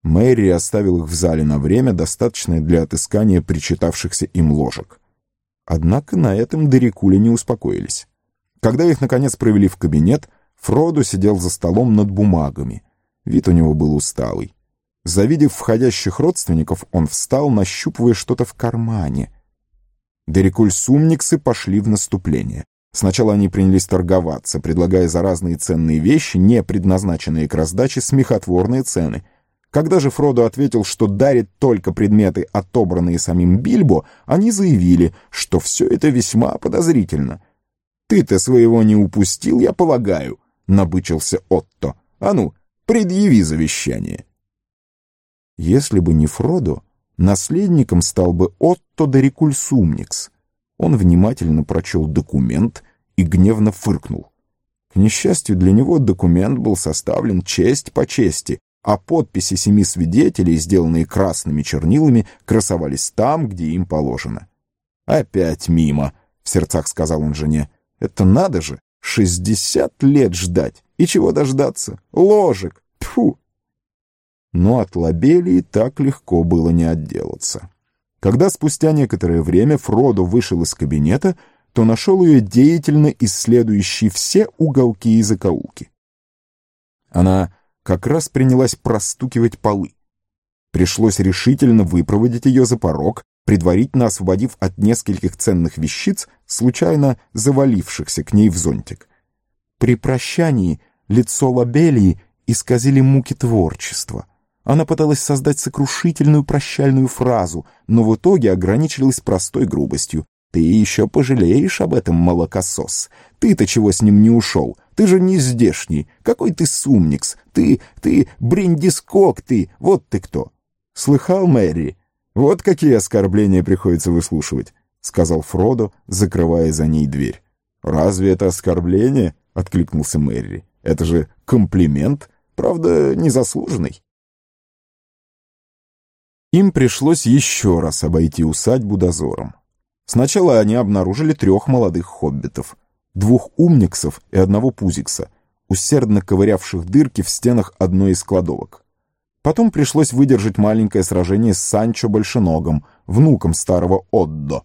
Мерри оставил их в зале на время, достаточное для отыскания причитавшихся им ложек. Однако на этом дорикули не успокоились. Когда их, наконец, провели в кабинет, Фродо сидел за столом над бумагами. Вид у него был усталый. Завидев входящих родственников, он встал, нащупывая что-то в кармане. Дорикуль-сумниксы пошли в наступление. Сначала они принялись торговаться, предлагая за разные ценные вещи, не предназначенные к раздаче, смехотворные цены. Когда же Фродо ответил, что дарит только предметы, отобранные самим Бильбо, они заявили, что все это весьма подозрительно. «Ты-то своего не упустил, я полагаю», — набычился Отто. «А ну, предъяви завещание». Если бы не Фродо, наследником стал бы Отто Дорикуль-сумникс. Он внимательно прочел документ и гневно фыркнул. К несчастью для него, документ был составлен честь по чести, а подписи 7 свидетелей, сделанные красными чернилами, красовались там, где им положено. «Опять мимо», — в сердцах сказал он жене. «Это надо же, 60 лет ждать. И чего дождаться? Ложек! Тьфу!» Но от лобелии так легко было не отделаться. Когда спустя некоторое время Фродо вышел из кабинета, то нашел ее деятельно исследующей все уголки и закоулки. Она как раз принялась простукивать полы. Пришлось решительно выпроводить ее за порог, предварительно освободив от нескольких ценных вещиц, случайно завалившихся к ней в зонтик. При прощании лицо лобелии исказили муки творчества. Она пыталась создать сокрушительную прощальную фразу, но в итоге ограничилась простой грубостью. «Ты еще пожалеешь об этом, молокосос. Ты-то чего с ним не ушел? Ты же не здешний. Какой ты сумникс? Ты бриндискок ты. Вот ты кто!» «Слыхал, Мэри? Вот какие оскорбления приходится выслушивать», — сказал Фродо, закрывая за ней дверь. «Разве это оскорбление?» — откликнулся Мэри. «Это же комплимент, правда, незаслуженный». Им пришлось еще раз обойти усадьбу дозором. Сначала они обнаружили 3 молодых хоббитов, 2 умниксов и 1 пузикса, усердно ковырявших дырки в стенах одной из кладовок. Потом пришлось выдержать маленькое сражение с Санчо Большеногом, внуком старого Оддо.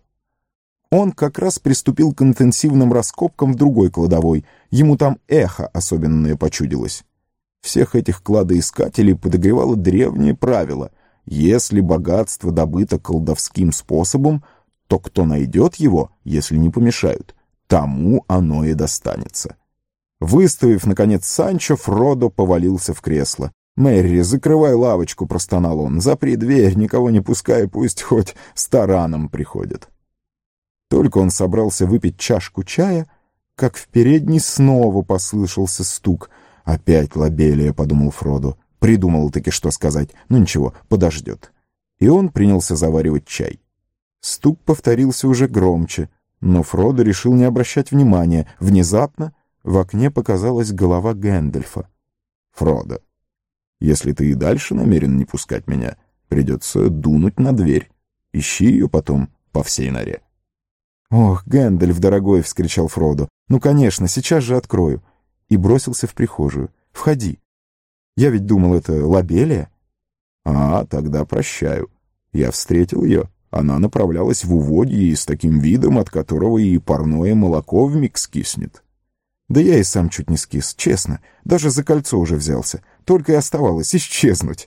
Он как раз приступил к интенсивным раскопкам в другой кладовой, ему там эхо особенное почудилось. Всех этих кладоискателей подогревало древнее правило: если богатство добыто колдовским способом, то кто найдет его, если не помешают, тому оно и достанется. Выставив, наконец, Санчо, Фродо повалился в кресло. «Мэри, закрывай лавочку», — простонал он. «Запри дверь, никого не пускай, пусть хоть с тараном приходят». Только он собрался выпить чашку чая, как в передней снова послышался стук. «Опять лобелия», — подумал Фродо. Придумал-таки, что сказать. Ну ничего, подождет. И он принялся заваривать чай. Стук повторился уже громче, но Фродо решил не обращать внимания. Внезапно в окне показалась голова Гэндальфа. «Фродо, если ты и дальше намерен не пускать меня, придется дунуть на дверь. Ищи ее потом по всей норе». «Ох, Гэндальф, дорогой!» — вскричал Фродо. «Ну, конечно, сейчас же открою!» И бросился в прихожую. «Входи. Я ведь думал, это лобелия». «А, тогда прощаю. Я встретил ее. Она направлялась в уводье и с таким видом, от которого и парное молоко вмиг скиснет». «Да я и сам чуть не скис, честно. Даже за кольцо уже взялся. Только и оставалось исчезнуть».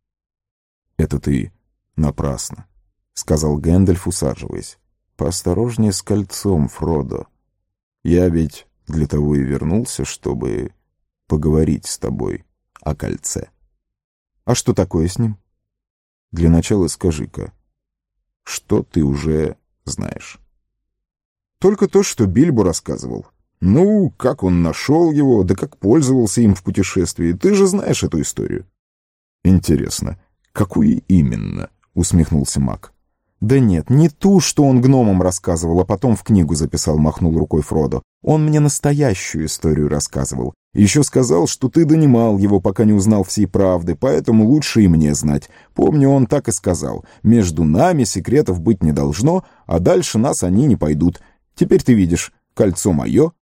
«Это ты напрасно», — сказал Гэндальф, усаживаясь. «Поосторожнее с кольцом, Фродо. Я ведь для того и вернулся, чтобы поговорить с тобой о кольце». «А что такое с ним?» «Для начала скажи-ка, что ты уже знаешь?» «Только то, что Бильбо рассказывал. Ну, как он нашел его, да как пользовался им в путешествии. Ты же знаешь эту историю». «Интересно, какую именно?» — усмехнулся маг. «Да нет, не ту, что он гномам рассказывал, а потом в книгу записал», — махнул рукой Фродо. «Он мне настоящую историю рассказывал. Еще сказал, что ты донимал его, пока не узнал всей правды, поэтому лучше и мне знать. Помню, он так и сказал. Между нами секретов быть не должно, а дальше нас они не пойдут. Теперь ты видишь, кольцо мое».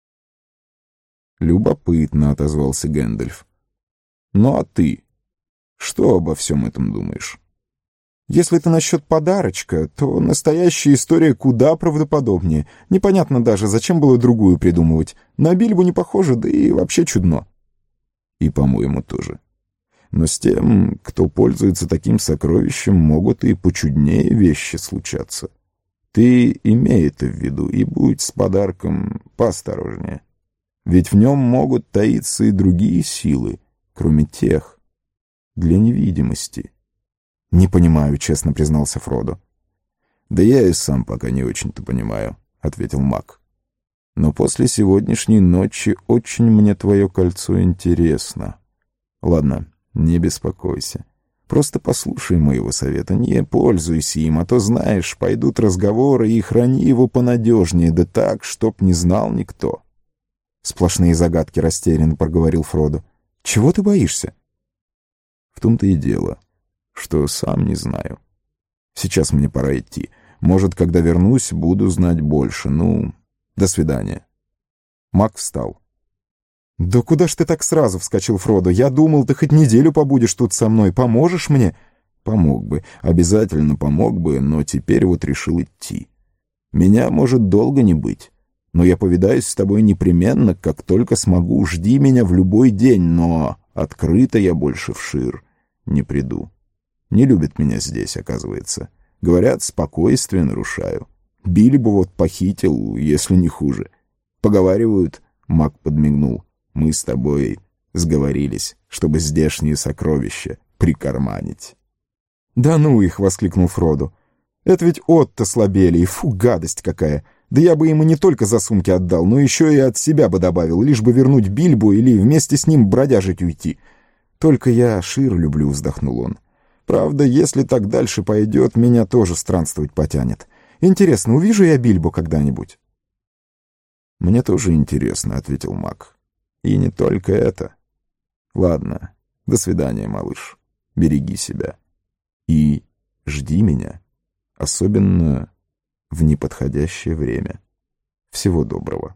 «Любопытно», — отозвался Гэндальф. «Ну а ты? Что обо всем этом думаешь? Если ты насчет подарочка, то настоящая история куда правдоподобнее. Непонятно даже, зачем было другую придумывать. На Бильбу не похоже, да и вообще чудно. И, по-моему, тоже. Но с тем, кто пользуется таким сокровищем, могут и почуднее вещи случаться. Ты имей это в виду и будь с подарком поосторожнее. Ведь в нем могут таиться и другие силы, кроме тех, для невидимости. «Не понимаю», — честно признался Фродо. «Да я и сам пока не очень-то понимаю», — ответил маг. «Но после сегодняшней ночи очень мне твое кольцо интересно. Ладно, не беспокойся. Просто послушай моего совета, не пользуйся им, а то, знаешь, пойдут разговоры, и храни его понадежнее, да так, чтоб не знал никто». «Сплошные загадки», — растерянно проговорил Фродо. «Чего ты боишься?» «В том-то и дело, что сам не знаю. Сейчас мне пора идти. Может, когда вернусь, буду знать больше. Ну, до свидания». Маг встал. «Да куда ж ты так сразу?» — вскочил Фродо. «Я думал, ты хоть неделю побудешь тут со мной. Поможешь мне?» «Помог бы. Обязательно помог бы, но теперь вот решил идти. Меня может долго не быть. Но я повидаюсь с тобой непременно, как только смогу. Жди меня в любой день, но открыто я больше в Шир не приду. Не любят меня здесь, оказывается. Говорят, спокойствие нарушаю. Бильбу вот похитил, если не хуже. Поговаривают, — маг подмигнул, — мы с тобой сговорились, чтобы здешние сокровища прикарманить». «Да ну их!» — воскликнул Фродо. «Это ведь Отто слабели, и фу, гадость какая! Да я бы ему не только за сумки отдал, но еще и от себя бы добавил, лишь бы вернуть Бильбу или вместе с ним бродяжить уйти. Только я Шир люблю», — вздохнул он. «Правда, если так дальше пойдет, меня тоже странствовать потянет. Интересно, увижу я Бильбу когда-нибудь?» «Мне тоже интересно», — ответил маг. «И не только это. Ладно, до свидания, малыш. Береги себя. И жди меня, особенно в неподходящее время. Всего доброго».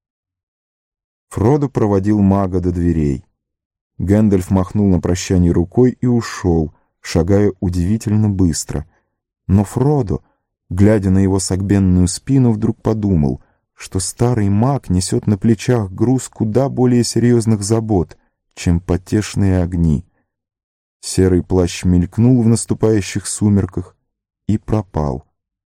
Фродо проводил мага до дверей. Гэндальф махнул на прощание рукой и ушел, шагая удивительно быстро. Но Фродо, глядя на его согбенную спину, вдруг подумал, что старый маг несет на плечах груз куда более серьезных забот, чем потешные огни. Серый плащ мелькнул в наступающих сумерках и пропал.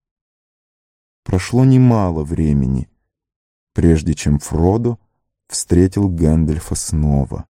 Прошло немало времени, прежде чем Фродо встретил Гэндальфа снова.